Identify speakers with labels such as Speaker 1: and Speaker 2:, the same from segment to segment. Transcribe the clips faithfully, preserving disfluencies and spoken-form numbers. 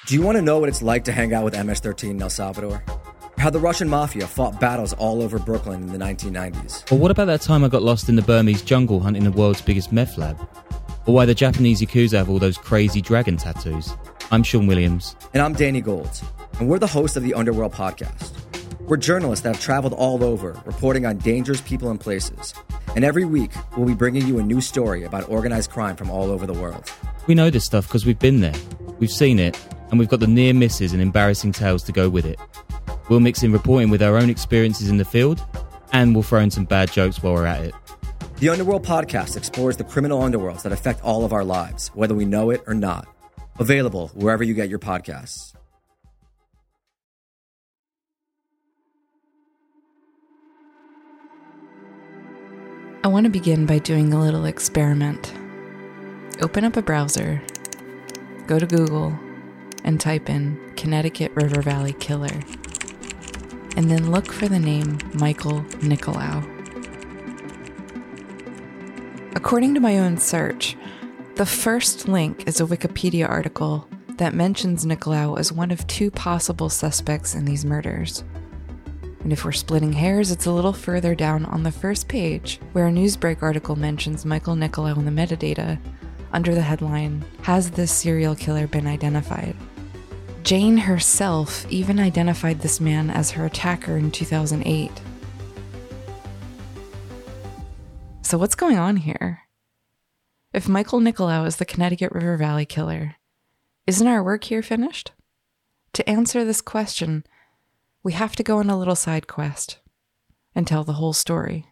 Speaker 1: Do you want to know what it's like to hang out with M S thirteen in El Salvador? How the Russian mafia fought battles all over Brooklyn in the nineteen nineties?
Speaker 2: Or what about that time I got lost in the Burmese jungle hunting the world's biggest meth lab? Or why the Japanese Yakuza have all those crazy dragon tattoos? I'm Sean Williams.
Speaker 1: And I'm Danny Gold. And we're the hosts of the Underworld Podcast. We're journalists that have traveled all over, reporting on dangerous people and places. And every week, we'll be bringing you a new story about organized crime from all over the world.
Speaker 2: We know this stuff because we've been there. We've seen it. And we've got the near misses and embarrassing tales to go with it. We'll mix in reporting with our own experiences in the field, and we'll throw in some bad jokes while we're at it.
Speaker 1: The Underworld Podcast explores the criminal underworlds that affect all of our lives, whether we know it or not. Available wherever you get your podcasts.
Speaker 3: I want to begin by doing a little experiment. Open up a browser, go to Google, and type in Connecticut River Valley Killer, and then look for the name Michael Nicolau. According to my own search, the first link is a Wikipedia article that mentions Nicolau as one of two possible suspects in these murders. And if we're splitting hairs, it's a little further down on the first page, where a Newsbreak article mentions Michael Nicolau in the metadata, under the headline, "Has this serial killer been identified?" Jane herself even identified this man as her attacker in two thousand eight. So what's going on here? If Michael Nicolau is the Connecticut River Valley Killer, isn't our work here finished? To answer this question, we have to go on a little side quest and tell the whole story.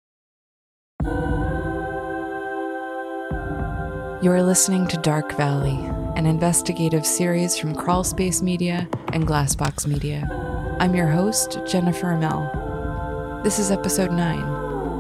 Speaker 3: You're listening to Dark Valley, an investigative series from Crawlspace Media and Glassbox Media. I'm your host, Jennifer Amell. This is episode nine.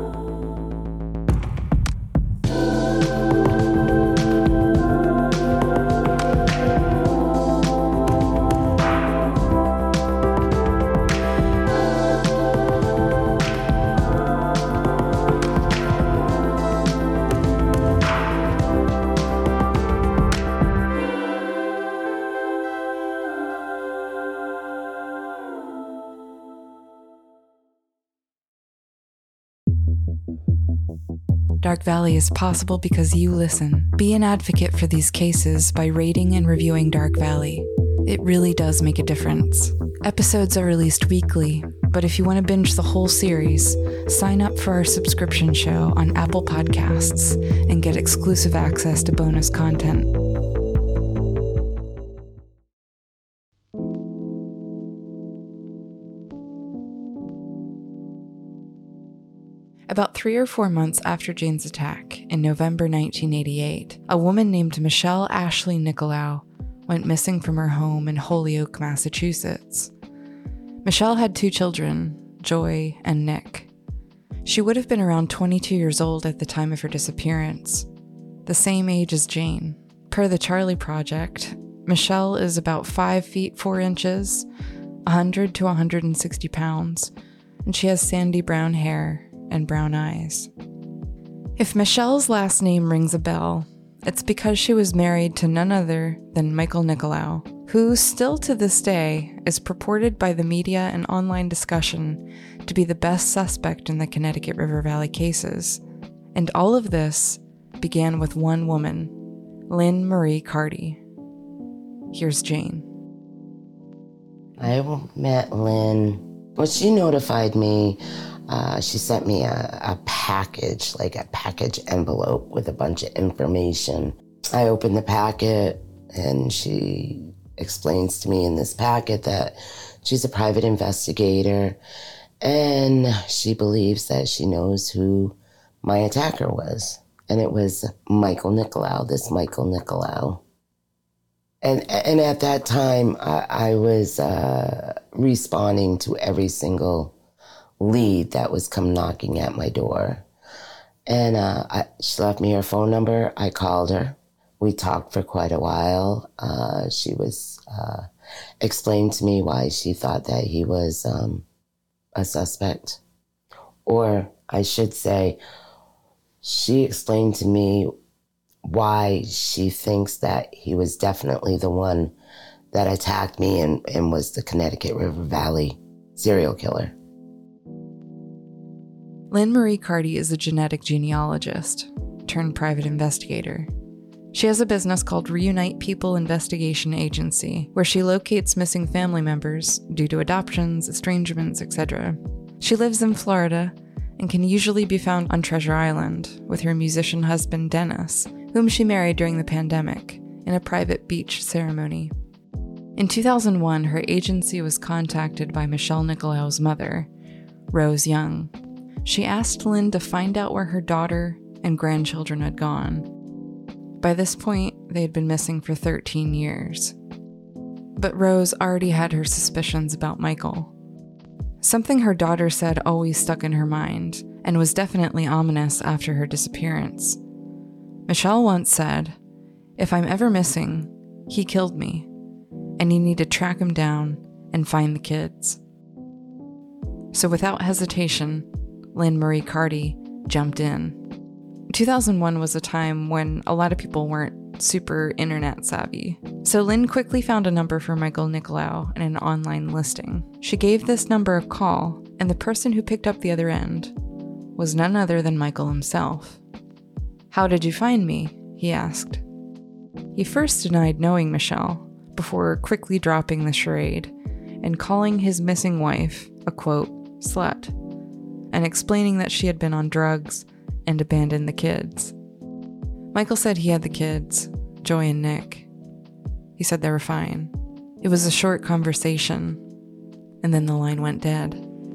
Speaker 3: Dark Valley is possible because you listen. Be an advocate for these cases by rating and reviewing Dark Valley. It really does make a difference. Episodes are released weekly, but if you want to binge the whole series, sign up for our subscription show on Apple Podcasts and get exclusive access to bonus content. About three or four months after Jane's attack, in November nineteen eighty-eight, a woman named Michelle Ashley Nicolau went missing from her home in Holyoke, Massachusetts. Michelle had two children, Joy and Nick. She would have been around twenty-two years old at the time of her disappearance, the same age as Jane. Per the Charlie Project, Michelle is about five feet four inches, one hundred to one hundred sixty pounds, and she has sandy brown hair and brown eyes. If Michelle's last name rings a bell, it's because she was married to none other than Michael Nicolau, who still to this day is purported by the media and online discussion to be the best suspect in the Connecticut River Valley cases. And all of this began with one woman, Lynn Marie Carty. Here's Jane.
Speaker 4: I met Lynn. Well, she notified me. Uh, she sent me a, a package, like a package envelope with a bunch of information. I opened the packet and she explains to me in this packet that she's a private investigator and she believes that she knows who my attacker was. And it was Michael Nicolau, this Michael Nicolau. And and at that time, I, I was uh, responding to every single lead that was come knocking at my door. And uh, I, she left me her phone number. I called her. We talked for quite a while. Uh, she was uh, explained to me why she thought that he was um, a suspect. Or I should say, she explained to me why she thinks that he was definitely the one that attacked me and, and was the Connecticut River Valley serial killer.
Speaker 3: Lynn Marie Carty is a genetic genealogist turned private investigator. She has a business called Reunite People Investigation Agency, where she locates missing family members due to adoptions, estrangements, et cetera. She lives in Florida and can usually be found on Treasure Island with her musician husband Dennis, whom she married during the pandemic in a private beach ceremony. In two thousand one, her agency was contacted by Michelle Nicolau's mother, Rose Young. She asked Lynn to find out where her daughter and grandchildren had gone. By this point, they had been missing for thirteen years. But Rose already had her suspicions about Michael. Something her daughter said always stuck in her mind and was definitely ominous after her disappearance. Michelle once said, "If I'm ever missing, he killed me, and you need to track him down and find the kids." So without hesitation, Lynn Marie Carty jumped in. two thousand one was a time when a lot of people weren't super internet savvy. So Lynn quickly found a number for Michael Nicolau in an online listing. She gave this number a call, and the person who picked up the other end was none other than Michael himself. "How did you find me?" he asked. He first denied knowing Michelle, before quickly dropping the charade and calling his missing wife a, quote, slut, and explaining that she had been on drugs and abandoned the kids. Michael said he had the kids, Joy and Nick. He said they were fine. It was a short conversation, and then the line went dead.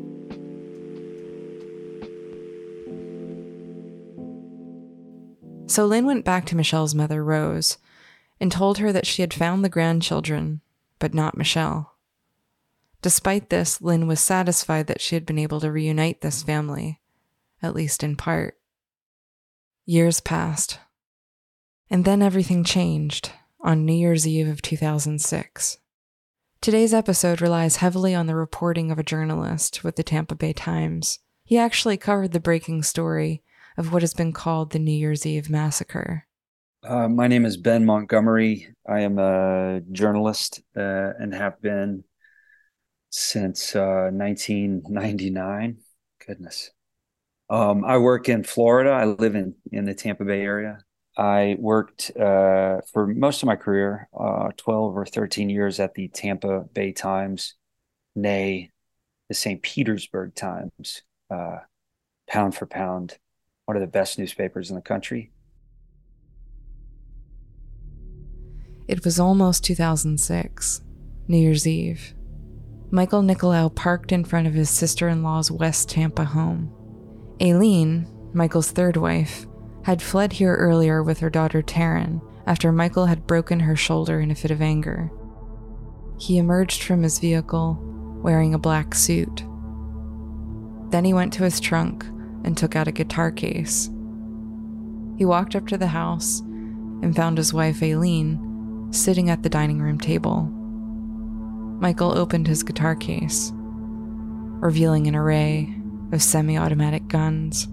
Speaker 3: So Lynn went back to Michelle's mother, Rose, and told her that she had found the grandchildren, but not Michelle. Despite this, Lynn was satisfied that she had been able to reunite this family, at least in part. Years passed, and then everything changed on New Year's Eve of two thousand six. Today's episode relies heavily on the reporting of a journalist with the Tampa Bay Times. He actually covered the breaking story of what has been called the New Year's Eve massacre.
Speaker 5: Uh, my name is Ben Montgomery. I am a journalist uh, and have been since uh, nineteen ninety-nine. Goodness. Um, I work in Florida. I live in, in the Tampa Bay area. I worked uh, for most of my career, uh, twelve or thirteen years at the Tampa Bay Times, nay, the Saint Petersburg Times, uh, pound for pound, one of the best newspapers in the country.
Speaker 3: It was almost two thousand six, New Year's Eve. Michael Nicolau parked in front of his sister-in-law's West Tampa home. Aileen, Michael's third wife, had fled here earlier with her daughter Taryn after Michael had broken her shoulder in a fit of anger. He emerged from his vehicle wearing a black suit. Then he went to his trunk and took out a guitar case. He walked up to the house and found his wife Aileen sitting at the dining room table. Michael opened his guitar case, revealing an array of semi-automatic guns.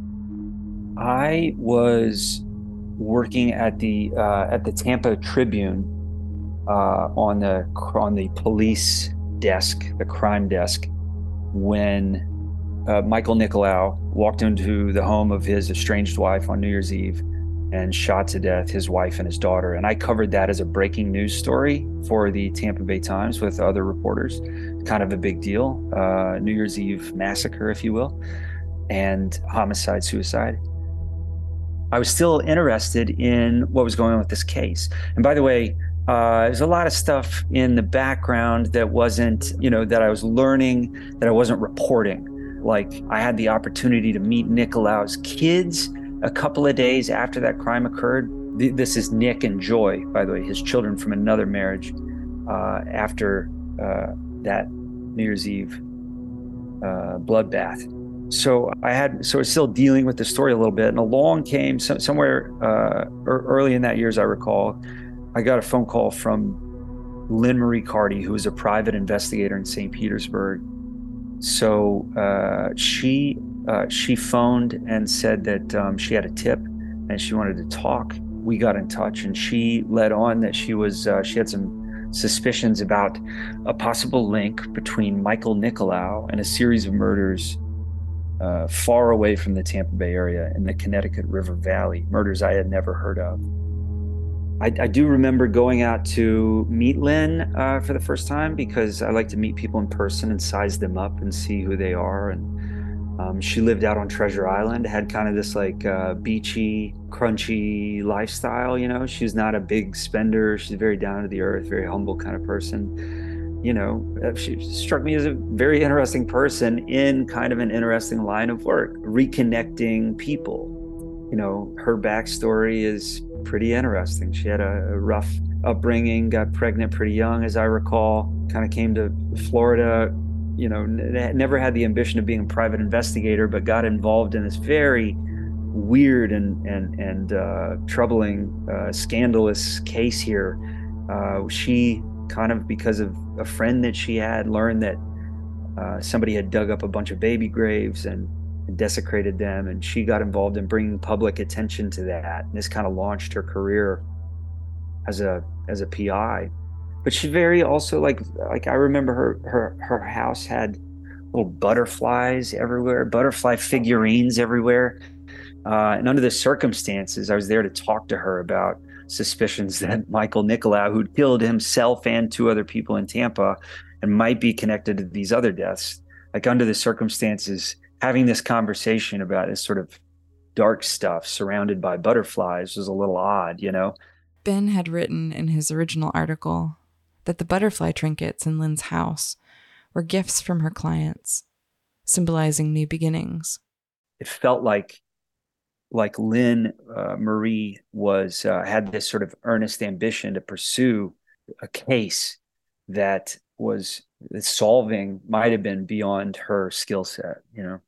Speaker 5: I was working at the uh, at the Tampa Tribune uh, on the on the police desk, the crime desk, when uh, Michael Nicolau walked into the home of his estranged wife on New Year's Eve and shot to death his wife and his daughter. And I covered that as a breaking news story for the Tampa Bay Times with other reporters. Kind of a big deal. Uh, New Year's Eve massacre, if you will, and homicide, suicide. I was still interested in what was going on with this case. And by the way, uh, there's a lot of stuff in the background that wasn't, you know, that I was learning, that I wasn't reporting. Like, I had the opportunity to meet Nicolau's kids a couple of days after that crime occurred. This is Nick and Joy, by the way, his children from another marriage uh, after uh, that New Year's Eve uh, bloodbath. So I had, so I was still dealing with the story a little bit, and along came so, somewhere uh, early in that year, as I recall, I got a phone call from Lynn Marie Carty, who was a private investigator in Saint Petersburg. So uh, she uh, she phoned and said that um, she had a tip and she wanted to talk. We got in touch, and she led on that she was uh, she had some suspicions about a possible link between Michael Nicolau and a series of murders uh, far away from the Tampa Bay area in the Connecticut River Valley, murders I had never heard of. I, I do remember going out to meet Lynn uh, for the first time, because I like to meet people in person and size them up and see who they are. And um, she lived out on Treasure Island, had kind of this like uh, beachy, crunchy lifestyle. You know, she was not a big spender. She's very down to the earth, very humble kind of person. You know, she struck me as a very interesting person in kind of an interesting line of work, reconnecting people. You know, her backstory is pretty interesting. She had a, a rough upbringing, got pregnant pretty young, as I recall, kind of came to Florida, you know, n- never had the ambition of being a private investigator, but got involved in this very weird and and and uh, troubling, uh, scandalous case here. Uh, she kind of, because of a friend that she had, learned that uh, somebody had dug up a bunch of baby graves and desecrated them, and she got involved in bringing public attention to that, and this kind of launched her career as a as a P I. But she very also like like I remember her her her house had little butterflies everywhere, butterfly figurines everywhere, uh, and under the circumstances, I was there to talk to her about suspicions that Michael Nicolau, who'd killed himself and two other people in Tampa, and might be connected to these other deaths. Like, under the circumstances, having this conversation about this sort of dark stuff surrounded by butterflies was a little odd, you know?
Speaker 3: Ben had written in his original article that the butterfly trinkets in Lynn's house were gifts from her clients, symbolizing new beginnings.
Speaker 5: It felt like like Lynn uh, Marie was uh, had this sort of earnest ambition to pursue a case that was solving might have been beyond her skill set, you know?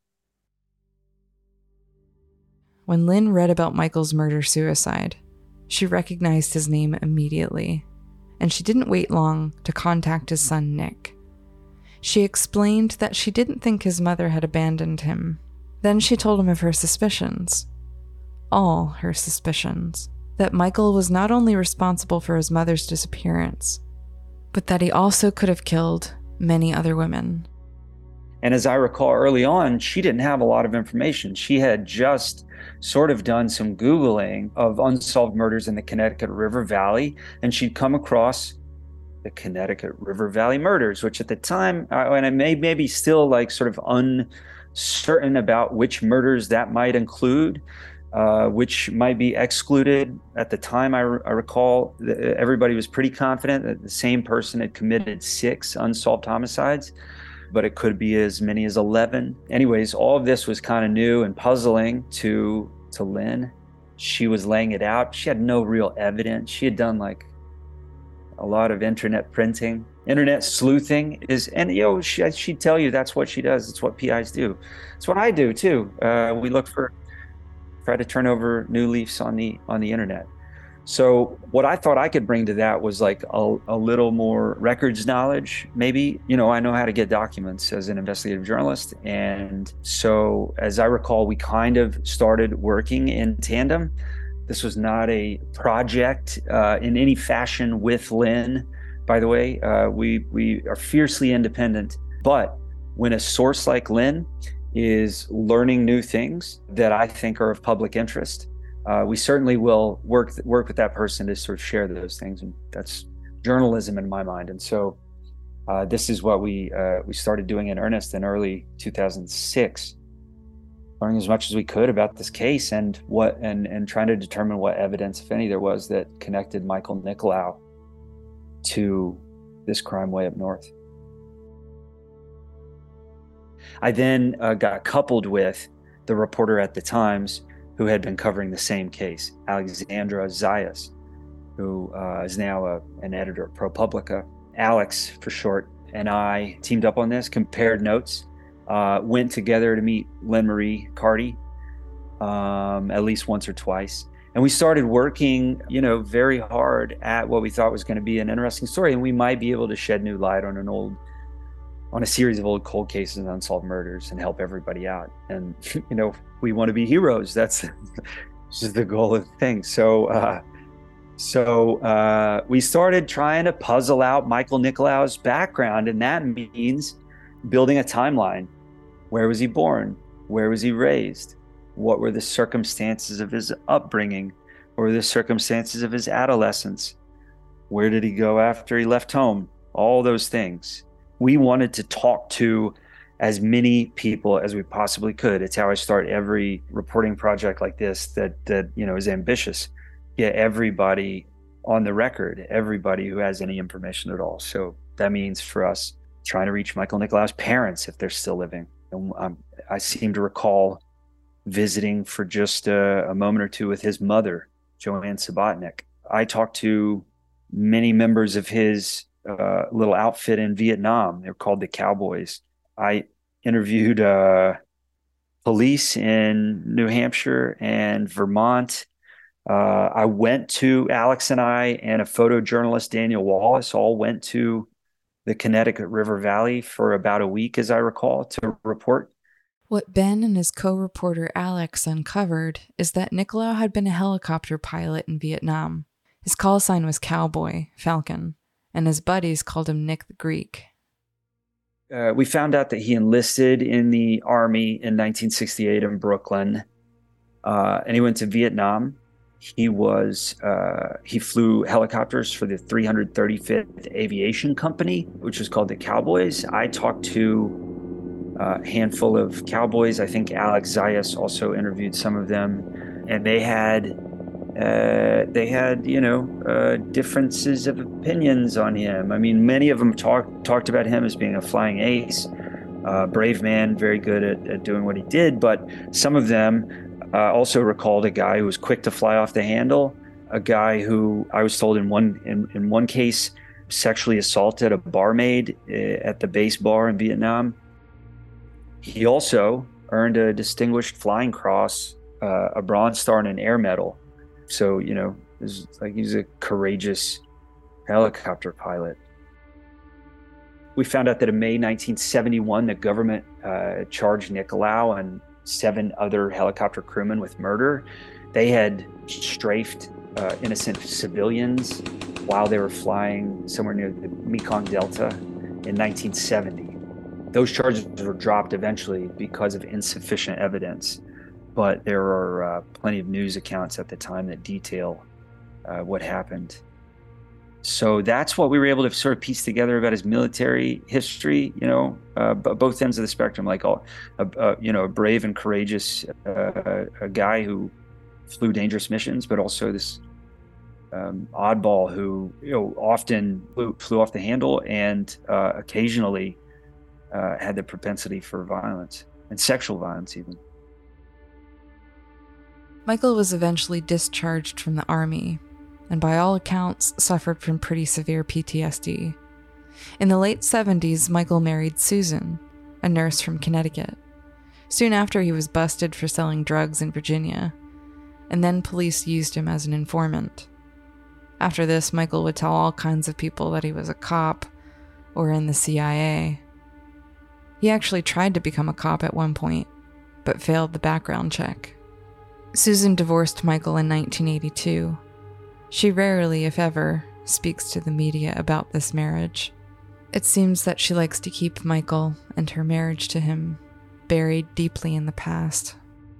Speaker 3: When Lynn read about Michael's murder-suicide, she recognized his name immediately, and she didn't wait long to contact his son, Nick. She explained that she didn't think his mother had abandoned him. Then she told him of her suspicions. All her suspicions. That Michael was not only responsible for his mother's disappearance, but that he also could have killed many other women.
Speaker 5: And as I recall early on, she didn't have a lot of information. She had just sort of done some Googling of unsolved murders in the Connecticut River Valley, and she'd come across the Connecticut River Valley murders, which at the time, uh, and I may maybe still like sort of uncertain about which murders that might include, uh, which might be excluded. At the time, I, re- I recall everybody was pretty confident that the same person had committed six unsolved homicides, but it could be as many as eleven. Anyways, all of this was kind of new and puzzling to to Lynn. She was laying it out. She had no real evidence. She had done like a lot of internet printing. Internet sleuthing is, and you know, she, she'd tell you that's what she does. It's what P Is do. It's what I do too. Uh, we look for, try to turn over new leaves on the on the internet. So what I thought I could bring to that was like a, a little more records knowledge, maybe. You know, I know how to get documents as an investigative journalist. And so as I recall, we kind of started working in tandem. This was not a project uh, in any fashion with Lynn, by the way. Uh, we, we are fiercely independent. But when a source like Lynn is learning new things that I think are of public interest, Uh, we certainly will work work with that person to sort of share those things, and that's journalism in my mind. And so, uh, this is what we uh, we started doing in earnest in early two thousand six, learning as much as we could about this case and what and and trying to determine what evidence, if any, there was that connected Michael Nicolau to this crime way up north. I then uh, got coupled with the reporter at the Times who had been covering the same case, Alexandra Zayas, who uh, is now a, an editor at ProPublica. Alex, for short, and I teamed up on this, compared notes, uh, went together to meet Lynn Marie Carty um, at least once or twice. And we started working, you know, very hard at what we thought was going to be an interesting story, and we might be able to shed new light on an old on a series of old cold cases and unsolved murders and help everybody out. And, you know, we want to be heroes. That's just the goal of the thing. So uh, So uh, we started trying to puzzle out Michael Nicolaou's background, and that means building a timeline. Where was he born? Where was he raised? What were the circumstances of his upbringing? What were the circumstances of his adolescence? Where did he go after he left home? All those things. We wanted to talk to as many people as we possibly could. It's how I start every reporting project like this that, that you know, is ambitious. Get everybody on the record, everybody who has any information at all. So that means for us trying to reach Michael Nicolaou's parents if they're still living. And um, I seem to recall visiting for just a, a moment or two with his mother, Joanne Subotnick. I talked to many members of his uh, little outfit in Vietnam. They were called the Cowboys. I interviewed uh, police in New Hampshire and Vermont. Uh, I went to, Alex and I and a photojournalist, Daniel Wallace, all went to the Connecticut River Valley for about a week, as I recall, to report.
Speaker 3: What Ben and his co-reporter Alex uncovered is that Nicolaou had been a helicopter pilot in Vietnam. His call sign was Cowboy, Falcon, and his buddies called him Nick the Greek.
Speaker 5: Uh, we found out that he enlisted in the Army in nineteen sixty-eight in Brooklyn, uh, and he went to Vietnam. He was uh, he flew helicopters for the three hundred thirty-fifth Aviation Company, which was called the Cowboys. I talked to a handful of cowboys. I think Alex Zayas also interviewed some of them, and they had uh, they had you know uh, differences of opinions on him. I mean, many of them talked talked about him as being a flying ace, uh, brave man, very good at, at doing what he did. But some of them Uh, also recalled a guy who was quick to fly off the handle, a guy who I was told in one in, in one case sexually assaulted a barmaid uh, at the base bar in Vietnam. He also earned a Distinguished Flying Cross, uh, a Bronze Star, and an Air Medal. So, you know, it was like he's a courageous helicopter pilot. We found out that in May nineteen seventy-one, the government uh, charged Nicolaou and seven other helicopter crewmen with murder. They had strafed uh, innocent civilians while they were flying somewhere near the Mekong Delta in nineteen seventy. Those charges were dropped eventually because of insufficient evidence, but there are uh, plenty of news accounts at the time that detail uh, what happened. So that's what we were able to sort of piece together about his military history, you know, uh, both ends of the spectrum, like all, uh, uh, you know, a brave and courageous uh, a guy who flew dangerous missions, but also this um, oddball who, you know, often flew, flew off the handle and uh, occasionally uh, had the propensity for violence and sexual violence even.
Speaker 3: Michael was eventually discharged from the Army, and by all accounts, suffered from pretty severe P T S D. In the late seventies, Michael married Susan, a nurse from Connecticut. Soon after, he was busted for selling drugs in Virginia, and then police used him as an informant. After this, Michael would tell all kinds of people that he was a cop or in the C I A. He actually tried to become a cop at one point, but failed the background check. Susan divorced Michael in nineteen eighty-two. She rarely, if ever, speaks to the media about this marriage. It seems that she likes to keep Michael and her marriage to him buried deeply in the past.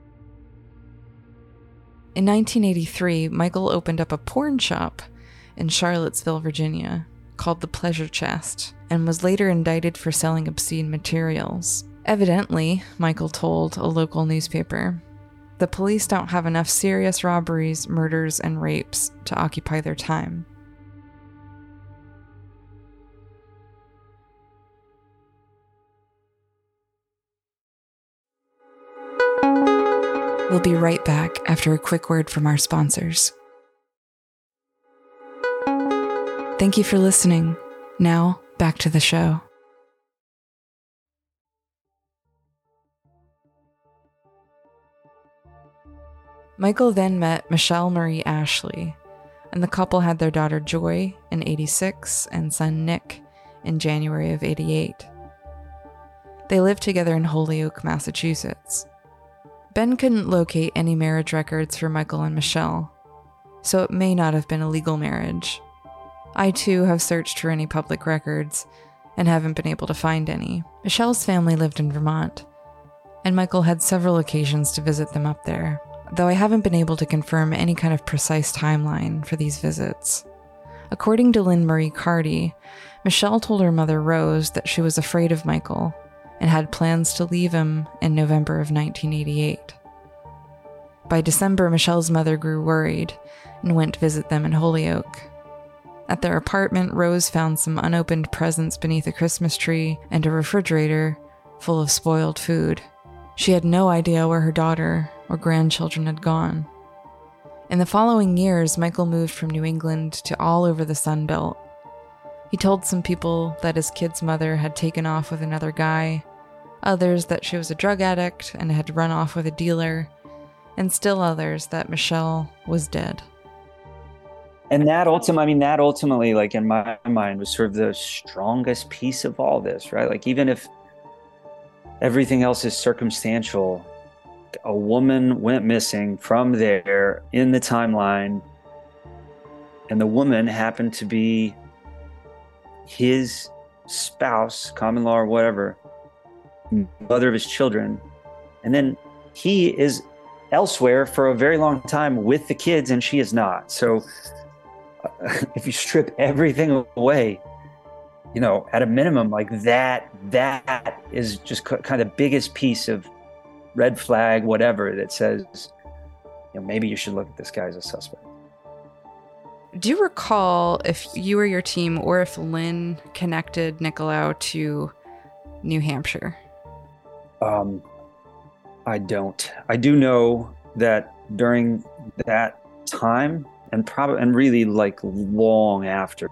Speaker 3: In nineteen eighty-three, Michael opened up a porn shop in Charlottesville, Virginia, called the Pleasure Chest, and was later indicted for selling obscene materials. Evidently, Michael told a local newspaper, the police don't have enough serious robberies, murders, and rapes to occupy their time. We'll be right back after a quick word from our sponsors. Thank you for listening. Now, back to the show. Michael then met Michelle Marie Ashley, and the couple had their daughter Joy in eighty-six and son Nick in January of eighty-eight. They lived together in Holyoke, Massachusetts. Ben couldn't locate any marriage records for Michael and Michelle. so it may not have been a legal marriage. I too have searched for any public records and haven't been able to find any. Michelle's family lived in Vermont, and Michael had several occasions to visit them up there, though I haven't been able to confirm any kind of precise timeline for these visits. According to Lynn Marie Carty, Michelle told her mother Rose that she was afraid of Michael and had plans to leave him in November of nineteen eighty-eight. By December, Michelle's mother grew worried and went to visit them in Holyoke. At their apartment, Rose found some unopened presents beneath a Christmas tree and a refrigerator full of spoiled food. She had no idea where her daughter or grandchildren had gone. In the following years, Michael moved from New England to all over the Sun Belt. He told some people that his kid's mother had taken off with another guy, others that she was a drug addict and had run off with a dealer, and still others that Michelle was dead.
Speaker 5: And that ultimately, I mean, that ultimately, like in my mind, was sort of the strongest piece of all this, right? Like, even if everything else is circumstantial, a woman went missing from there in the timeline, and the woman happened to be his spouse, common law or whatever, mother of his children. And then he is elsewhere for a very long time with the kids, and she is not. So if you strip everything away, you know, at a minimum, like that, that is just kind of the biggest piece of red flag, whatever, that says, you know, maybe you should look at this guy as a suspect.
Speaker 3: Do you recall if you or your team, or if Lynn connected Nicolau to New Hampshire?
Speaker 5: Um, I don't. I do know that during that time, and probably, and really like long after,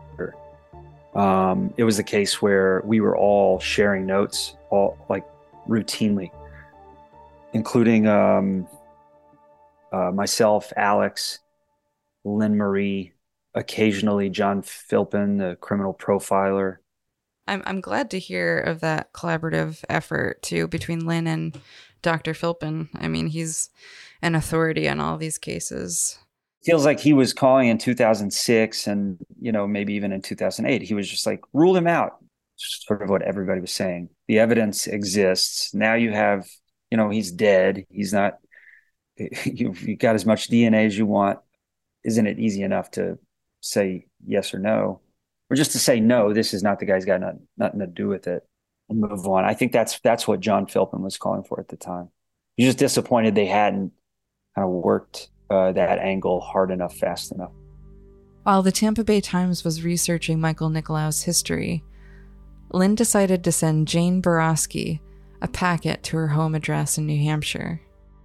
Speaker 5: um, it was a case where we were all sharing notes, all like routinely, including um, uh, myself, Alex, Lynn Marie, occasionally John Philpin, the criminal profiler.
Speaker 3: I'm I'm glad to hear of that collaborative effort too between Lynn and Doctor Philpin. I mean, he's an authority on all these cases.
Speaker 5: Feels like he was calling in two thousand six, and you know, maybe even in two thousand eight, he was just like, rule him out. Sort of what everybody was saying. The evidence exists. Now you have, you know, he's dead. He's not. You've you got as much D N A as you want. Isn't it easy enough to say yes or no, or just to say no? This is not the guy's got nothing, nothing to do with it, and move on. I think that's that's what John Philpin was calling for at the time. He's just disappointed they hadn't kind of worked uh, that angle hard enough, fast enough.
Speaker 3: While the Tampa Bay Times was researching Michael Nicolau's history, Lynn decided to send Jane Borowski a packet to her home address in New Hampshire.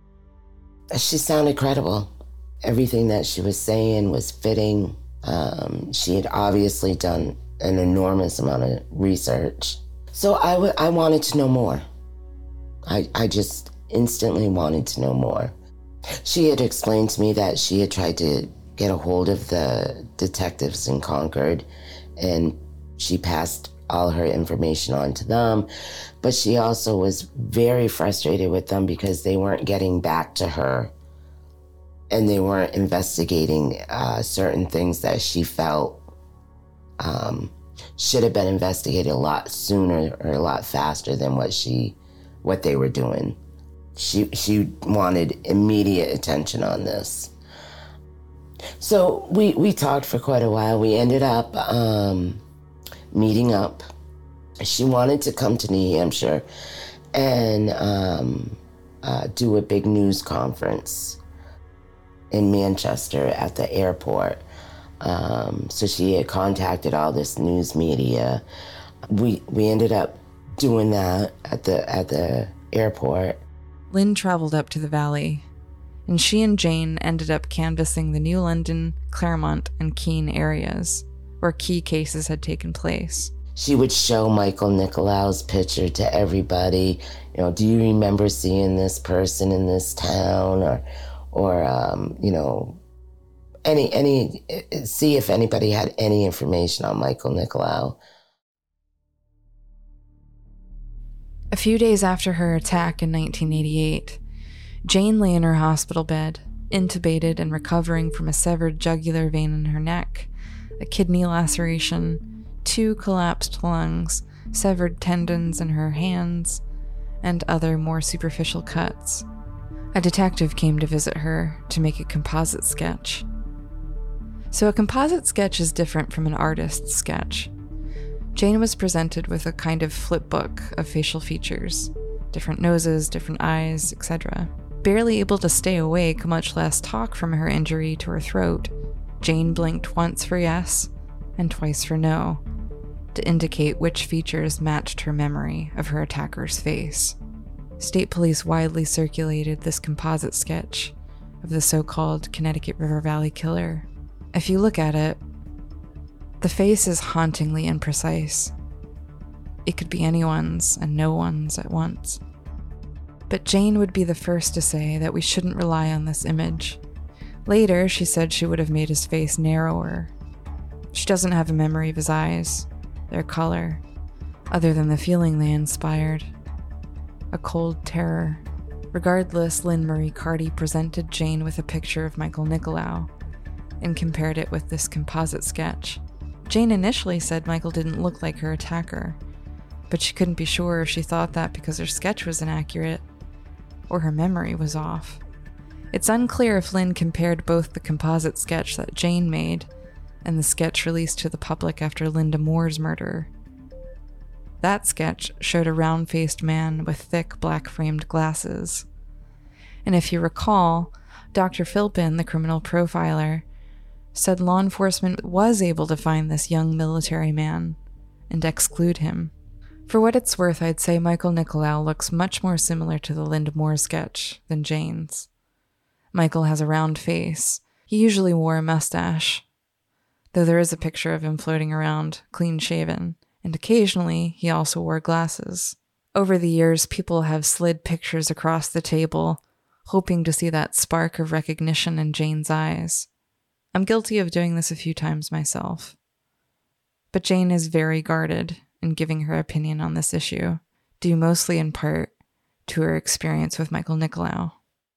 Speaker 4: She sounded credible. Everything that she was saying was fitting. Um, she had obviously done an enormous amount of research. So I, w- I wanted to know more. I, I just instantly wanted to know more. She had explained to me that she had tried to get a hold of the detectives in Concord, and she passed all her information on to them. But she also was very frustrated with them because they weren't getting back to her, and they weren't investigating uh, certain things that she felt um, should have been investigated a lot sooner or a lot faster than what she, what they were doing. She she wanted immediate attention on this. So we, we talked for quite a while. We ended up um, meeting up. She wanted to come to New Hampshire and um, uh, do a big news conference in Manchester at the airport. Um, so she had contacted all this news media. We we ended up doing that at the at the airport.
Speaker 3: Lynn traveled up to the valley, and she and Jane ended up canvassing the New London, Claremont, and Keene areas where key cases had taken place.
Speaker 4: She would show Michael Nicolau's picture to everybody. You know, do you remember seeing this person in this town? Or, or um, you know, any any see if anybody had any information on Michael Nicolau.
Speaker 3: A few days after her attack in nineteen eighty-eight, Jane lay in her hospital bed, intubated and recovering from a severed jugular vein in her neck, a kidney laceration, two collapsed lungs, severed tendons in her hands, and other more superficial cuts. A detective came to visit her to make a composite sketch. So a composite sketch is different from an artist's sketch. Jane was presented with a kind of flip book of facial features, different noses, different eyes, et cetera. Barely able to stay awake, much less talk from her injury to her throat, Jane blinked once for yes and twice for no, to indicate which features matched her memory of her attacker's face. State police widely circulated this composite sketch of the so-called Connecticut River Valley Killer. If you look at it, the face is hauntingly imprecise. It could be anyone's and no one's at once. But Jane would be the first to say that we shouldn't rely on this image. Later, she said she would have made his face narrower. She doesn't have a memory of his eyes, their color, other than the feeling they inspired. A cold terror. Regardless, Lynn Marie Carty presented Jane with a picture of Michael Nicolaou and compared it with this composite sketch. Jane initially said Michael didn't look like her attacker, but she couldn't be sure if she thought that because her sketch was inaccurate or her memory was off. It's unclear if Lynn compared both the composite sketch that Jane made and the sketch released to the public after Linda Moore's murder. That sketch showed a round-faced man with thick, black-framed glasses. And if you recall, Doctor Philpin, the criminal profiler, said law enforcement was able to find this young military man and exclude him. For what it's worth, I'd say Michael Nicolaou looks much more similar to the Linda Moore sketch than Jane's. Michael has a round face. He usually wore a mustache, though there is a picture of him floating around, clean-shaven, and occasionally he also wore glasses. Over the years, people have slid pictures across the table, hoping to see that spark of recognition in Jane's eyes. I'm guilty of doing this a few times myself. But Jane is very guarded in giving her opinion on this issue, due mostly in part to her experience with Michael Nicolaou.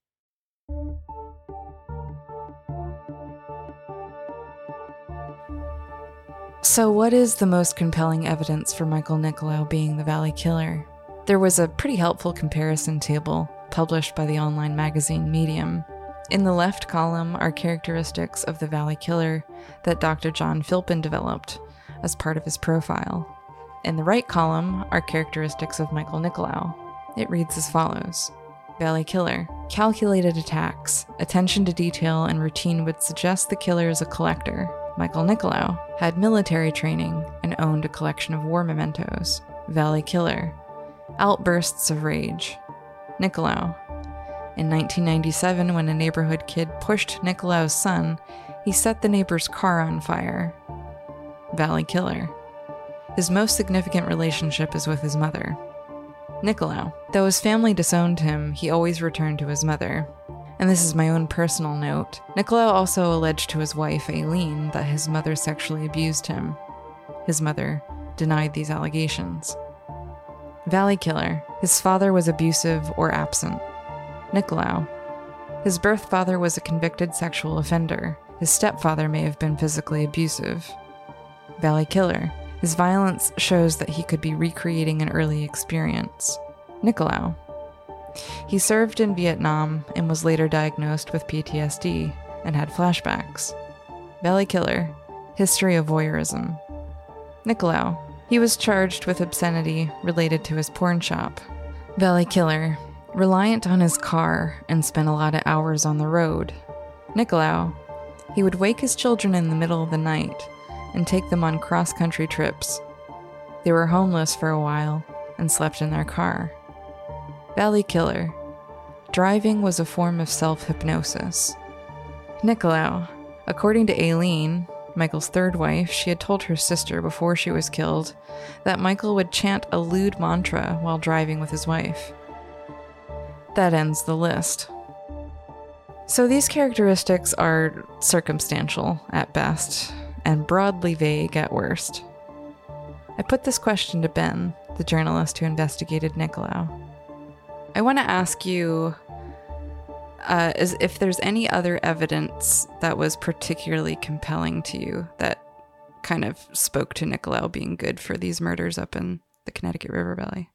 Speaker 3: So what is the most compelling evidence for Michael Nicolaou being the Valley Killer? There was a pretty helpful comparison table published by the online magazine Medium. In the left column are characteristics of the Valley Killer that Doctor John Philpin developed as part of his profile. In the right column are characteristics of Michael Nicolaou. It reads as follows. Valley Killer. Calculated attacks. Attention to detail and routine would suggest the killer is a collector. Michael Nicolaou had military training and owned a collection of war mementos. Valley Killer. Outbursts of rage. Nicolaou. In nineteen ninety-seven, when a neighborhood kid pushed Nicolaou's son, he set the neighbor's car on fire. Valley Killer. His most significant relationship is with his mother. Nicolaou. Though his family disowned him, he always returned to his mother. And this is my own personal note. Nicolaou also alleged to his wife, Aileen, that his mother sexually abused him. His mother denied these allegations. Valley Killer. His father was abusive or absent. Nicolaou. His birth father was a convicted sexual offender. His stepfather may have been physically abusive. Valley Killer. His violence shows that he could be recreating an early experience. Nicolaou. He served in Vietnam and was later diagnosed with P T S D and had flashbacks. Valley Killer. History of voyeurism. Nicolaou. He was charged with obscenity related to his porn shop. Valley Killer. Reliant on his car and spent a lot of hours on the road. Nicolaou. He would wake his children in the middle of the night and take them on cross-country trips. They were homeless for a while and slept in their car. Valley Killer. Driving was a form of self-hypnosis. Nicolaou. According to Aileen, Michael's third wife, she had told her sister before she was killed that Michael would chant a lewd mantra while driving with his wife. That ends the list. So these characteristics are circumstantial at best and broadly vague at worst. I put this question to Ben, the journalist who investigated Nicolaou. I want to ask you, uh, is if there's any other evidence that was particularly compelling to you that kind of spoke to Nicolau being good for these murders up in the Connecticut River Valley.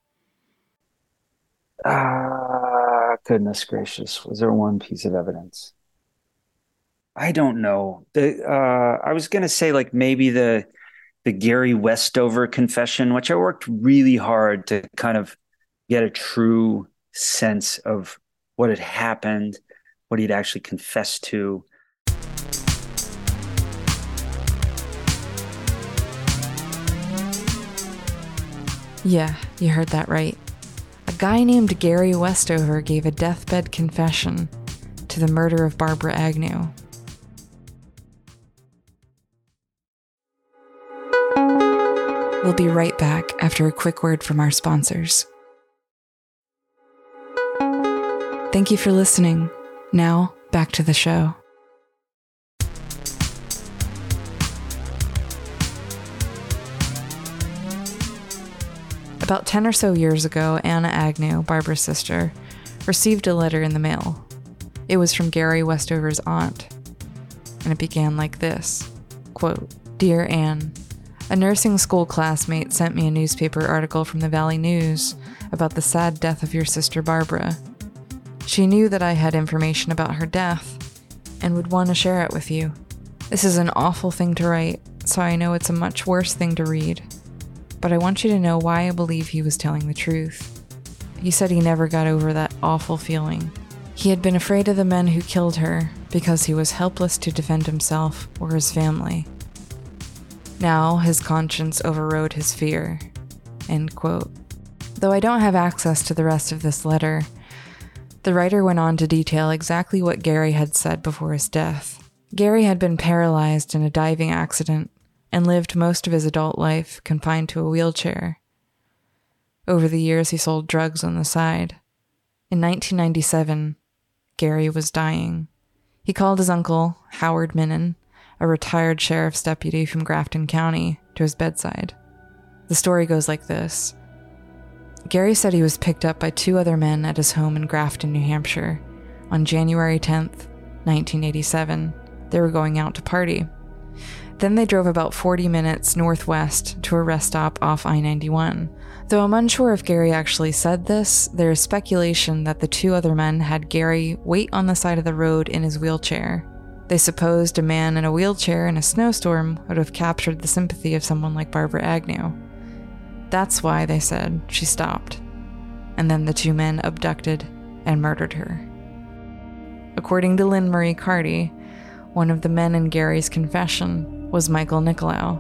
Speaker 5: Ah, goodness gracious. Was there one piece of evidence? I don't know. The uh, I was going to say like maybe the the Gary Westover confession, which I worked really hard to kind of get a true sense of what had happened, what he'd actually confessed to.
Speaker 3: Yeah, you heard that right. A guy named Gary Westover gave a deathbed confession to the murder of Barbara Agnew. We'll be right back after a quick word from our sponsors. Thank you for listening. Now, back to the show. About ten or so years ago, Anna Agnew, Barbara's sister, received a letter in the mail. It was from Gary Westover's aunt, and it began like this, quote, "Dear Anne, a nursing school classmate sent me a newspaper article from the Valley News about the sad death of your sister Barbara. She knew that I had information about her death and would want to share it with you. This is an awful thing to write, so I know it's a much worse thing to read. But I want you to know why I believe he was telling the truth. He said he never got over that awful feeling. He had been afraid of the men who killed her because he was helpless to defend himself or his family. Now his conscience overrode his fear." End quote. Though I don't have access to the rest of this letter, the writer went on to detail exactly what Gary had said before his death. Gary had been paralyzed in a diving accident and lived most of his adult life confined to a wheelchair. Over the years, he sold drugs on the side. In nineteen ninety-seven, Gary was dying. He called his uncle, Howard Minnan, a retired sheriff's deputy from Grafton County, to his bedside. The story goes like this. Gary said he was picked up by two other men at his home in Grafton, New Hampshire. On January tenth, nineteen eighty-seven, they were going out to party. Then they drove about forty minutes northwest to a rest stop off I ninety-one. Though I'm unsure if Gary actually said this, there is speculation that the two other men had Gary wait on the side of the road in his wheelchair. They supposed a man in a wheelchair in a snowstorm would have captured the sympathy of someone like Barbara Agnew. That's why, they said, she stopped. And then the two men abducted and murdered her. According to Lynn Marie Carty, one of the men in Gary's confession was Michael Nicolau.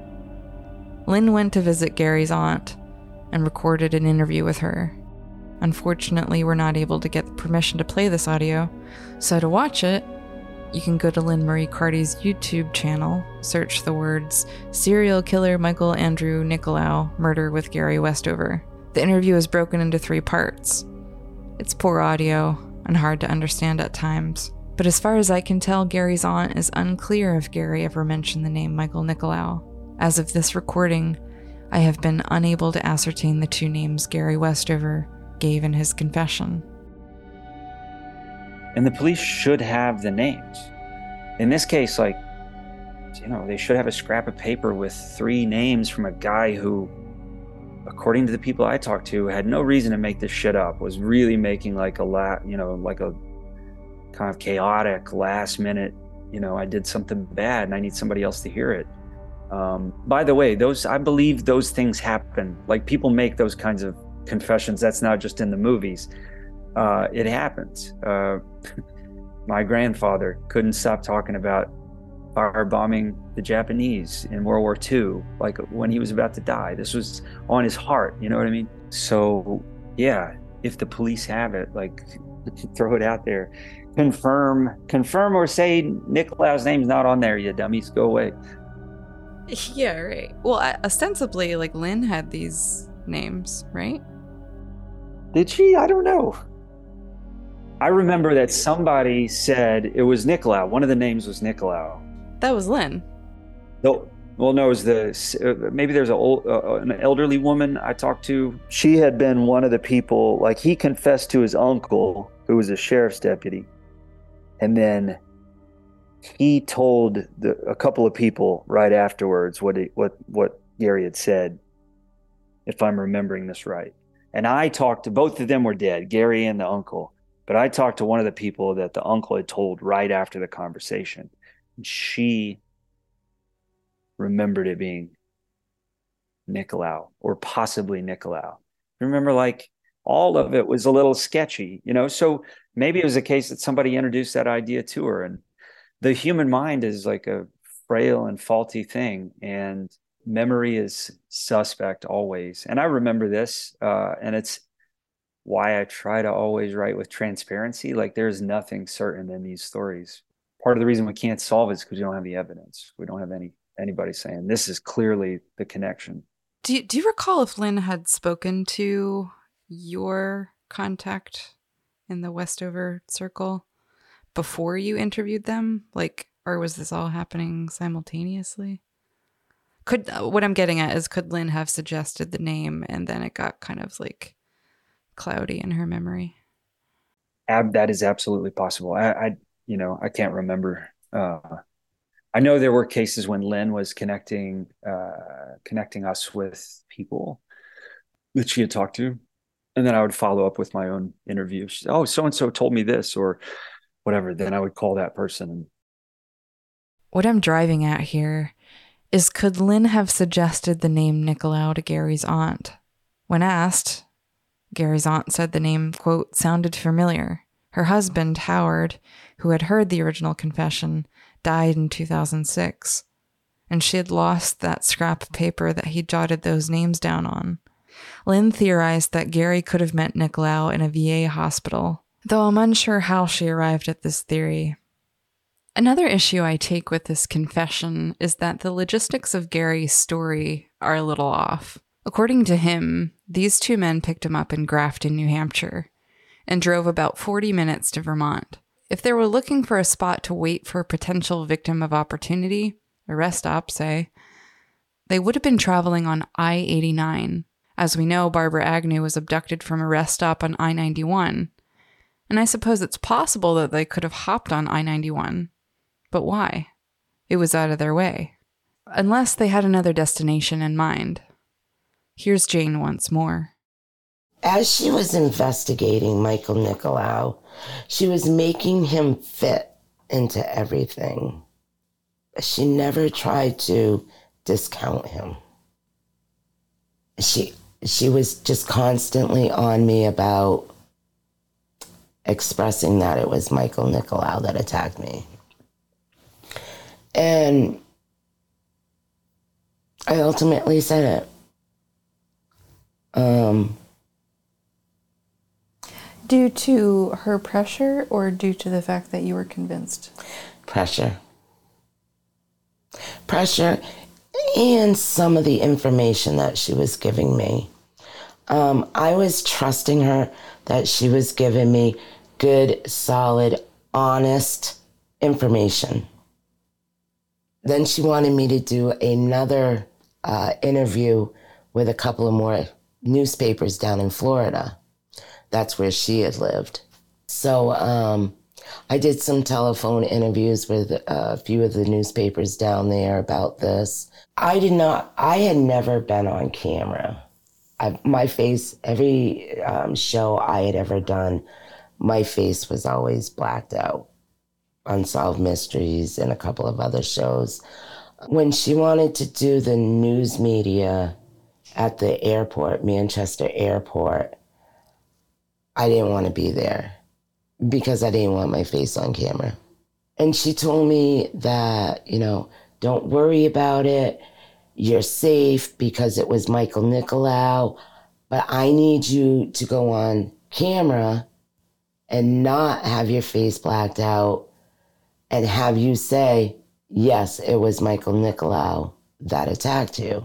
Speaker 3: Lynn went to visit Gary's aunt and recorded an interview with her. Unfortunately, we're not able to get the permission to play this audio, so to watch it, you can go to Lynn Marie Carty's YouTube channel, search the words "Serial Killer Michael Andrew Nicolau Murder with Gary Westover." The interview is broken into three parts. It's poor audio and hard to understand at times, but as far as I can tell, Gary's aunt is unclear if Gary ever mentioned the name Michael Nicolau. As of this recording, I have been unable to ascertain the two names Gary Westover gave in his confession.
Speaker 5: And the police should have the names. In this case, like, you know, they should have a scrap of paper with three names from a guy who, according to the people I talked to, had no reason to make this shit up, was really making like a la, you know, like a kind of chaotic last minute, you know, I did something bad and I need somebody else to hear it. Um, by the way, those, I believe those things happen. Like, people make those kinds of confessions. That's not just in the movies. Uh, it happens. Uh, my grandfather couldn't stop talking about firebombing the Japanese in World War Two, like when he was about to die. This was on his heart, you know what I mean? So yeah, if the police have it, like, throw it out there. Confirm, confirm or say Nicolau's name's not on there, you dummies, go away.
Speaker 3: Yeah, right. Well, ostensibly, like, Lynn had these names, right?
Speaker 5: Did she? I don't know. I remember that somebody said it was Nicolau. One of the names was Nicolau.
Speaker 3: That was Lynn.
Speaker 5: No, well, no, it was the, uh, maybe there's a old, uh, an elderly woman I talked to. She had been one of the people, like, he confessed to his uncle who was a sheriff's deputy. And then he told the, a couple of people right afterwards what, he, what, what Gary had said, if I'm remembering this right. And I talked to, both of them were dead, Gary and the uncle. But I talked to one of the people that the uncle had told right after the conversation. And she remembered it being Nicolau, or possibly Nicolau. Remember, like, all of it was a little sketchy, you know? So maybe it was a case that somebody introduced that idea to her. And the human mind is like a frail and faulty thing. And memory is suspect always. And I remember this, uh, and it's why I try to always write with transparency. Like, there's nothing certain in these stories. Part of the reason we can't solve it is because we don't have the evidence. We don't have any anybody saying this is clearly the connection.
Speaker 3: Do you, do you recall if Lynn had spoken to your contact in the Westover circle before you interviewed them? Like, or was this all happening simultaneously? Could what I'm getting at is, could Lynn have suggested the name and then it got kind of like cloudy in her memory?
Speaker 5: Ab, that is absolutely possible. I, I, you know, I can't remember. Uh, I know there were cases when Lynn was connecting, uh, connecting us with people that she had talked to, and then I would follow up with my own interview. She said, oh, so and so told me this, or whatever. Then I would call that person.
Speaker 3: What I'm driving at here is, could Lynn have suggested the name Nicolau to Gary's aunt? When asked, Gary's aunt said the name, quote, sounded familiar. Her husband, Howard, who had heard the original confession, died in two thousand six, and she had lost that scrap of paper that he jotted those names down on. Lynn theorized that Gary could have met Nicolau in a V A hospital, though I'm unsure how she arrived at this theory. Another issue I take with this confession is that the logistics of Gary's story are a little off. According to him, these two men picked him up in Grafton, New Hampshire, and drove about forty minutes to Vermont. If they were looking for a spot to wait for a potential victim of opportunity, a rest stop, say, they would have been traveling on I eighty-nine. As we know, Barbara Agnew was abducted from a rest stop on I ninety-one. And I suppose it's possible that they could have hopped on I ninety-one. But why? It was out of their way. Unless they had another destination in mind. Here's Jane once more.
Speaker 4: As she was investigating Michael Nicolau, she was making him fit into everything. She never tried to discount him. She she was just constantly on me about expressing that it was Michael Nicolau that attacked me. And I ultimately said it. Um,
Speaker 3: due to her pressure or due to the fact that you were convinced?
Speaker 4: Pressure. Pressure and some of the information that she was giving me. Um, I was trusting her that she was giving me good, solid, honest information. Then she wanted me to do another uh, interview with a couple of more newspapers down in Florida. That's where she had lived. So um, I did some telephone interviews with a few of the newspapers down there about this. I did not, I had never been on camera. I, my face, every um, show I had ever done, my face was always blacked out. Unsolved Mysteries and a couple of other shows. When she wanted to do the news media at the airport, Manchester Airport, I didn't want to be there because I didn't want my face on camera. And she told me that, you know, don't worry about it. You're safe because it was Michael Nicolau, but I need you to go on camera and not have your face blacked out and have you say, yes, it was Michael Nicolau that attacked you.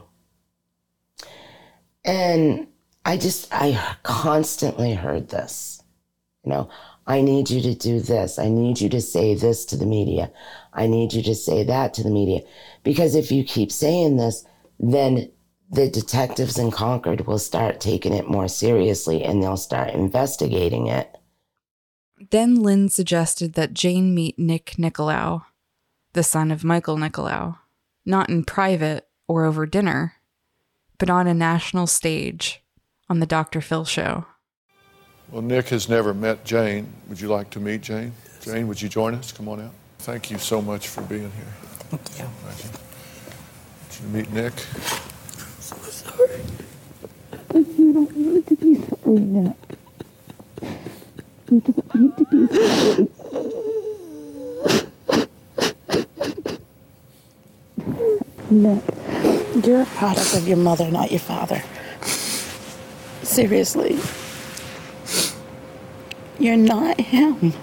Speaker 4: And I just, I constantly heard this. You know, I need you to do this. I need you to say this to the media. I need you to say that to the media. Because if you keep saying this, then the detectives in Concord will start taking it more seriously and they'll start investigating it.
Speaker 3: Then Lynn suggested that Jane meet Nick Nicolau, the son of Michael Nicolau, not in private or over dinner, but on a national stage on the Doctor Phil show.
Speaker 6: Well, Nick has never met Jane. Would you like to meet Jane? Jane, would you join us? Come on out. Thank you so much for being here.
Speaker 7: Thank you.
Speaker 6: Would you meet Nick?
Speaker 7: I'm so sorry. You don't need to be sorry, Nick. You don't need to be sorry. Nick, you're a product of your mother, not your father. Seriously. You're not him.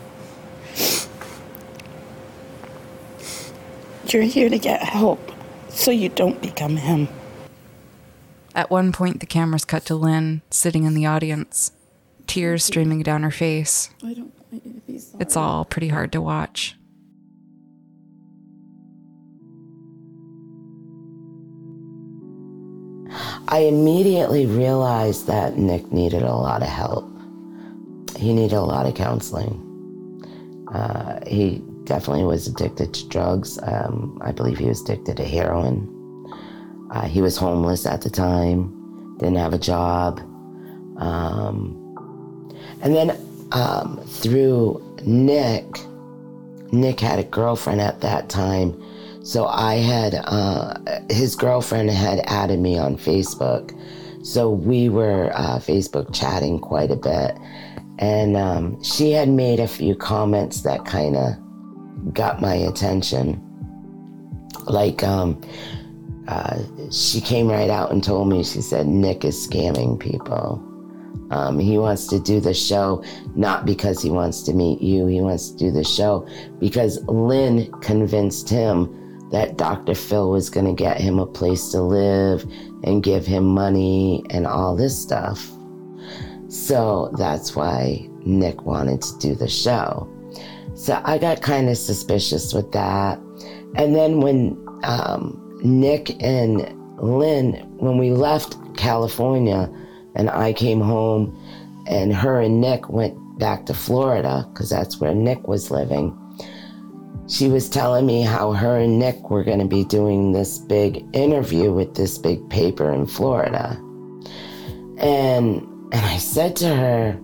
Speaker 7: You're here to get help so you don't become him.
Speaker 3: At one point, the cameras cut to Lynn, sitting in the audience, tears streaming down her face.
Speaker 7: I don't want you to be sorry.
Speaker 3: It's all pretty hard to watch.
Speaker 4: I immediately realized that Nick needed a lot of help. He needed a lot of counseling. Uh, he definitely was addicted to drugs. Um, I believe he was addicted to heroin. Uh, he was homeless at the time, didn't have a job. Um, and then um, through Nick, Nick had a girlfriend at that time. So I had, uh, his girlfriend had added me on Facebook. So we were uh, Facebook chatting quite a bit. And um, she had made a few comments that kind of got my attention. Like, um, uh, she came right out and told me, she said, Nick is scamming people. Um, he wants to do the show not because he wants to meet you. He wants to do the show because Lynn convinced him that Doctor Phil was going to get him a place to live and give him money and all this stuff. So that's why Nick wanted to do the show. So I got kind of suspicious with that. And then when um, Nick and Lynn, when we left California and I came home and her and Nick went back to Florida, because that's where Nick was living, she was telling me how her and Nick were going to be doing this big interview with this big paper in Florida. And and I said to her,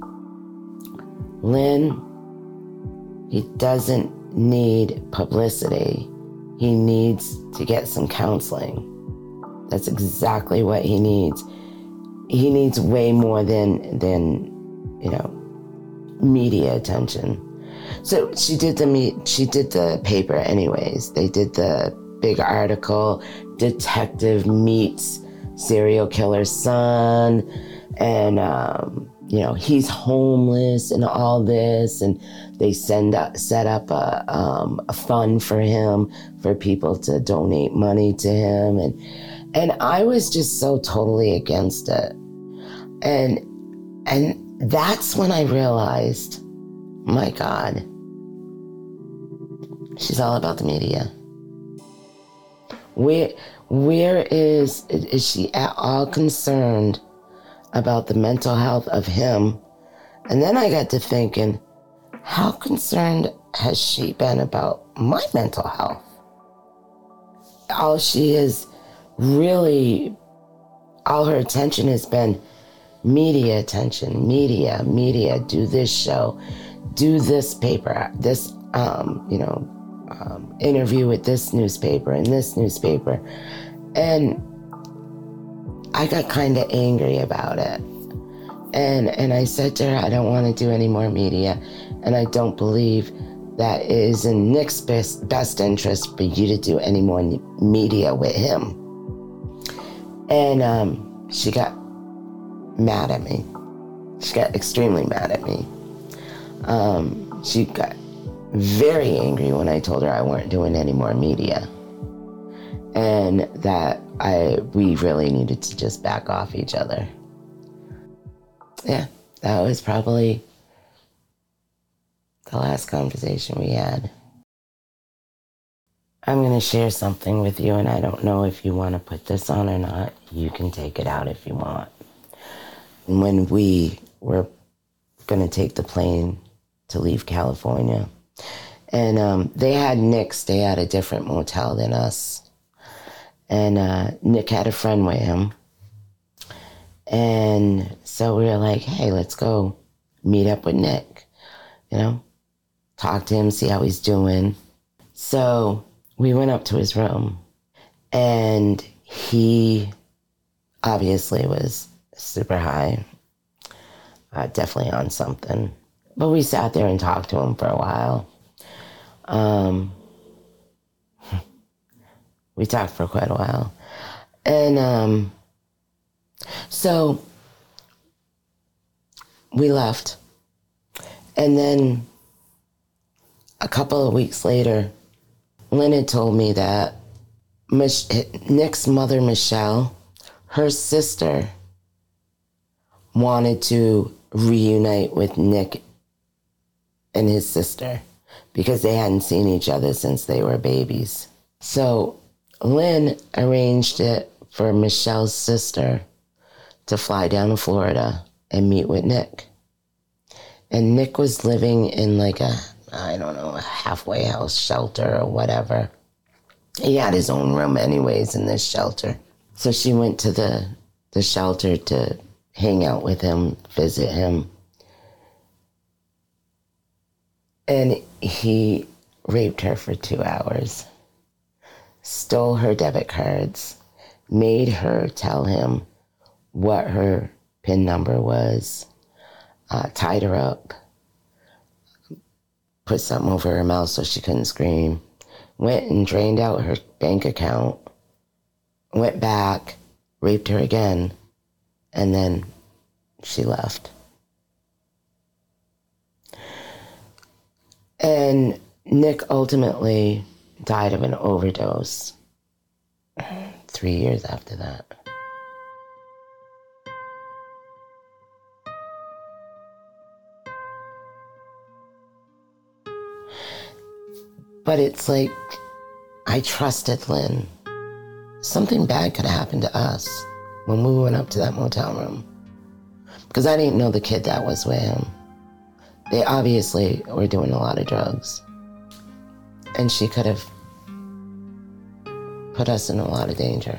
Speaker 4: Lynn, he doesn't need publicity. He needs to get some counseling. That's exactly what he needs. He needs way more than, than you know, media attention. So she did the meet, she did the paper anyways. They did the big article, Detective Meets Serial Killer's Son, and um, you know, he's homeless and all this, and they send up, set up a, um, a fund for him for people to donate money to him, and and I was just so totally against it, and and that's when I realized, my God, she's all about the media. Where, where is, is she at all concerned about the mental health of him? And then I got to thinking, how concerned has she been about my mental health? All she is really, all her attention has been media attention, media, media, do this show, do this paper, this, um, you know, um, interview with this newspaper and this newspaper. And I got kind of angry about it. And and I said to her, I don't want to do any more media. And I don't believe that it is in Nick's best, best interest for you to do any more media with him. And um, she got mad at me. She got extremely mad at me. Um, she got very angry when I told her I weren't doing any more media. And that I we really needed to just back off each other. Yeah, that was probably the last conversation we had. I'm going to share something with you, and I don't know if you want to put this on or not. You can take it out if you want. When we were going to take the plane to leave California. And um, they had Nick stay at a different motel than us. And uh, Nick had a friend with him. And so we were like, hey, let's go meet up with Nick, you know, talk to him, see how he's doing. So we went up to his room, and he obviously was super high, uh, definitely on something. But we sat there and talked to him for a while. Um, we talked for quite a while. And um, so we left. And then a couple of weeks later, Lynn had told me that Mich- Nick's mother, Michelle, her sister, wanted to reunite with Nick and his sister because they hadn't seen each other since they were babies. So Lynn arranged it for Michelle's sister to fly down to Florida and meet with Nick. And Nick was living in like a, I don't know, a halfway house shelter or whatever. He had his own room anyways in this shelter. So she went to the, the shelter to hang out with him, visit him. And he raped her for two hours, stole her debit cards, made her tell him what her PIN number was, uh, tied her up, put something over her mouth so she couldn't scream, went and drained out her bank account, went back, raped her again, and then she left. And Nick ultimately died of an overdose three years after that. But it's like, I trusted Lynn. Something bad could have happened to us when we went up to that motel room. Because I didn't know the kid that was with him. They obviously were doing a lot of drugs. And she could have put us in a lot of danger.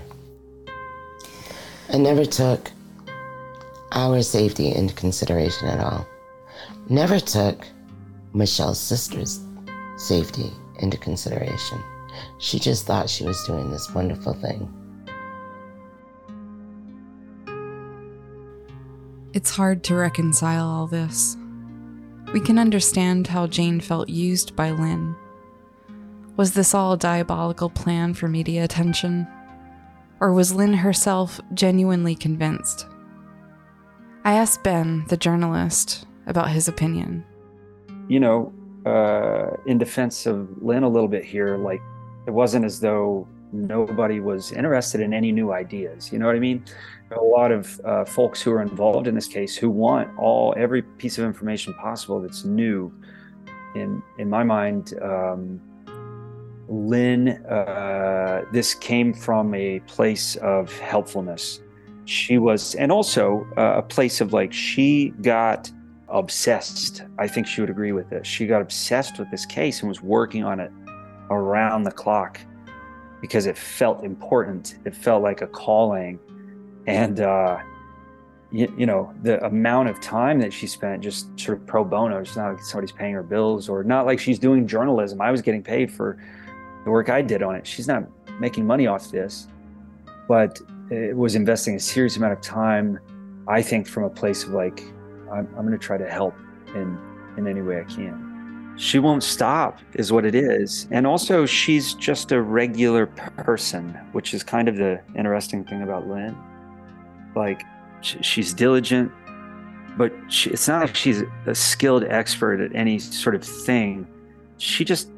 Speaker 4: I never took our safety into consideration at all. Never took Michelle's sister's safety into consideration. She just thought she was doing this wonderful thing.
Speaker 3: It's hard to reconcile all this. We can understand how Jane felt used by Lynn. Was this all a diabolical plan for media attention? Or was Lynn herself genuinely convinced? I asked Ben, the journalist, about his opinion.
Speaker 5: You know, uh, in defense of Lynn a little bit here, like, it wasn't as though nobody was interested in any new ideas. You know what I mean? There are a lot of uh, folks who are involved in this case who want all every piece of information possible that's new. In in my mind, um, Lynn, uh, this came from a place of helpfulness. She was, and also uh, a place of like, she got obsessed. I think she would agree with this. She got obsessed with this case and was working on it around the clock because it felt important. It felt like a calling. And, uh, you, you know, the amount of time that she spent just sort of pro bono, it's not like somebody's paying her bills, or not like she's doing journalism. I was getting paid for the work I did on it. She's not making money off this, but it was investing a serious amount of time, I think, from a place of like, I'm, I'm going to try to help in, in any way I can. She won't stop is what it is. And also she's just a regular person, which is kind of the interesting thing about Lynn. Like, she's diligent, but she, it's not like she's a skilled expert at any sort of thing. She just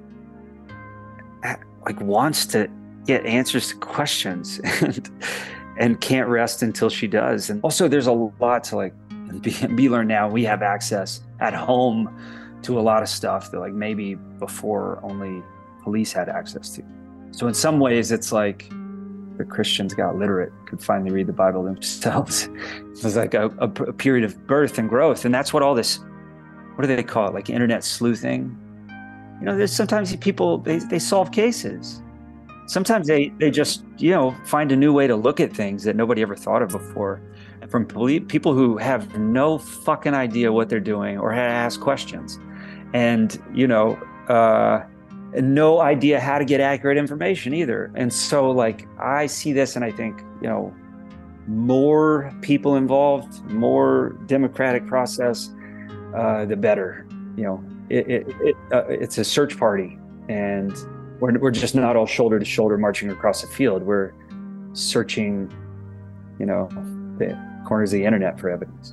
Speaker 5: like wants to get answers to questions and, and can't rest until she does. And also there's a lot to like be, be learned now. We have access at home to a lot of stuff that like maybe before only police had access to. So in some ways it's like the Christians got literate, could finally read the Bible themselves. It was like a, a, a period of birth and growth. And that's what all this what do they call it? Like internet sleuthing. You know, there's sometimes people, they, they solve cases. Sometimes they, they just, you know, find a new way to look at things that nobody ever thought of before. And from people who have no fucking idea what they're doing or how to ask questions. And, you know, uh, no idea how to get accurate information either. And so, like, I see this and I think, you know, more people involved, more democratic process, uh, the better. You know, it, it, it uh, it's a search party, and we're we're just not all shoulder to shoulder marching across the field. We're searching, you know, the corners of the internet for evidence.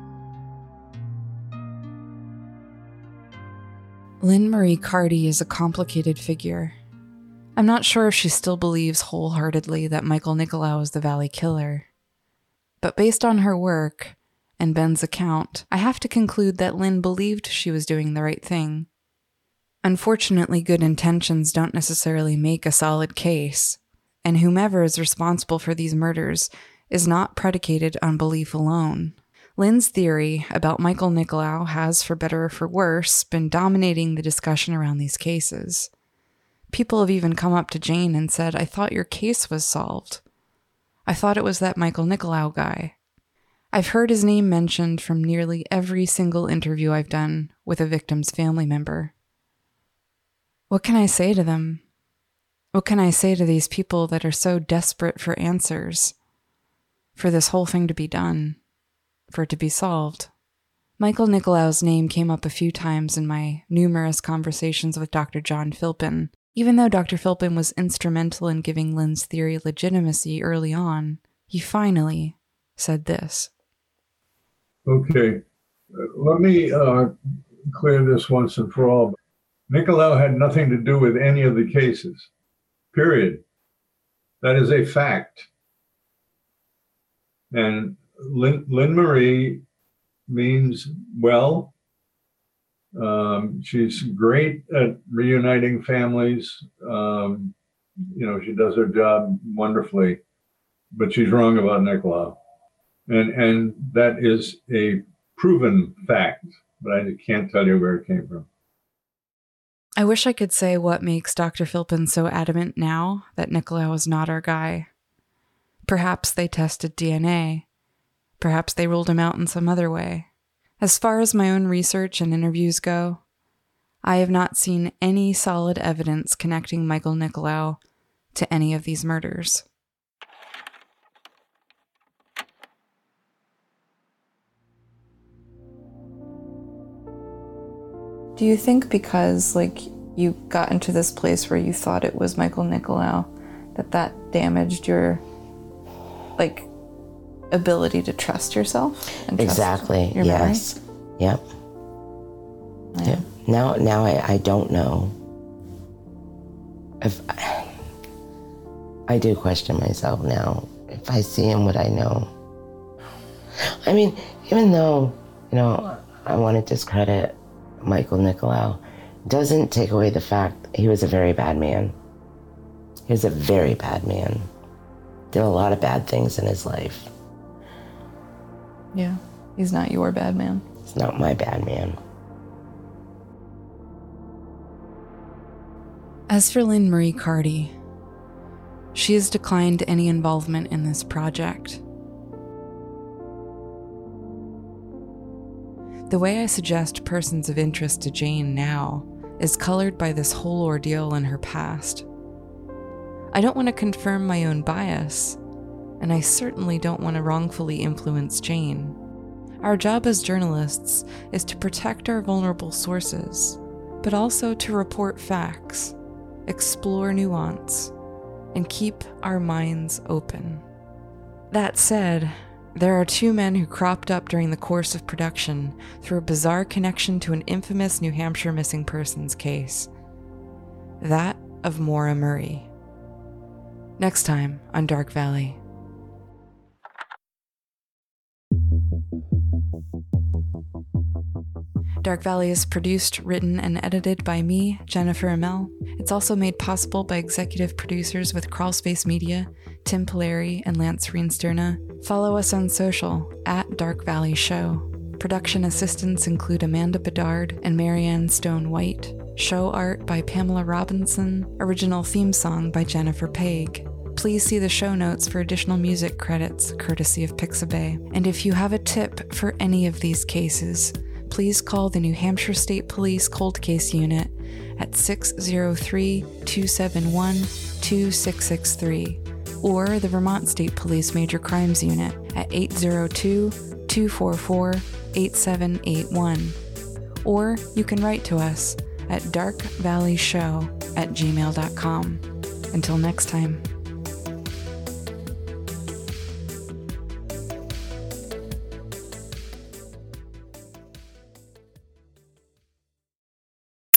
Speaker 3: Lynn Marie Carty is a complicated figure. I'm not sure if she still believes wholeheartedly that Michael Nicolau is the Valley Killer. But based on her work and Ben's account, I have to conclude that Lynn believed she was doing the right thing. Unfortunately, good intentions don't necessarily make a solid case, and whomever is responsible for these murders is not predicated on belief alone. Lynn's theory about Michael Nicolau has, for better or for worse, been dominating the discussion around these cases. People have even come up to Jane and said, "I thought your case was solved. I thought it was that Michael Nicolau guy." I've heard his name mentioned from nearly every single interview I've done with a victim's family member. What can I say to them? What can I say to these people that are so desperate for answers, for this whole thing to be done, for it to be solved? Michael Nicolau's name came up a few times in my numerous conversations with Doctor John Philpin. Even though Doctor Philpin was instrumental in giving Lynn's theory legitimacy early on, he finally said this.
Speaker 8: Okay, let me uh, clear this once and for all. Nicolau had nothing to do with any of the cases, period. That is a fact. And Lynn, Lynn Marie means well. Um, she's great at reuniting families. Um, you know, she does her job wonderfully, but she's wrong about Nicolau. And and that is a proven fact, but I can't tell you where it came from.
Speaker 3: I wish I could say what makes Doctor Philpin so adamant now that Nicolau is not our guy. Perhaps they tested D N A. Perhaps they ruled him out in some other way. As far as my own research and interviews go, I have not seen any solid evidence connecting Michael Nicolau to any of these murders. Do you think because, like, you got into this place where you thought it was Michael Nicolau, that that damaged your, like, ability to trust yourself? And trust
Speaker 4: exactly.
Speaker 3: Your
Speaker 4: yes.
Speaker 3: memory?
Speaker 4: Yep.
Speaker 3: Yeah.
Speaker 4: Yep. Now, now I, I don't know if I, I do question myself now. If I see him, would I know? I mean, even though, you know, I want to discredit Michael Nicolau, doesn't take away the fact he was a very bad man. He was a very bad man. Did a lot of bad things in his life.
Speaker 3: Yeah, he's not your bad man.
Speaker 4: He's not my bad man.
Speaker 3: As for Lynn Marie Carty, she has declined any involvement in this project. The way I suggest persons of interest to Jane now is colored by this whole ordeal in her past. I don't want to confirm my own bias, and I certainly don't want to wrongfully influence Jane. Our job as journalists is to protect our vulnerable sources, but also to report facts, explore nuance, and keep our minds open. That said, there are two men who cropped up during the course of production through a bizarre connection to an infamous New Hampshire missing persons case. That of Maura Murray. Next time on Dark Valley. Dark Valley is produced, written, and edited by me, Jennifer Amell. It's also made possible by executive producers with Crawlspace Media, Tim Polari, and Lance Reensterna. Follow us on social, at Dark Valley Show. Production assistants include Amanda Bedard and Marianne Stone White. Show art by Pamela Robinson. Original theme song by Jennifer Paig. Please see the show notes for additional music credits, courtesy of Pixabay. And if you have a tip for any of these cases, please call the New Hampshire State Police Cold Case Unit at six oh three, two seven one, two six six three or the Vermont State Police Major Crimes Unit at eight oh two, two four four, eight seven eight one. Or you can write to us at dark valley show at gmail dot com. Until next time.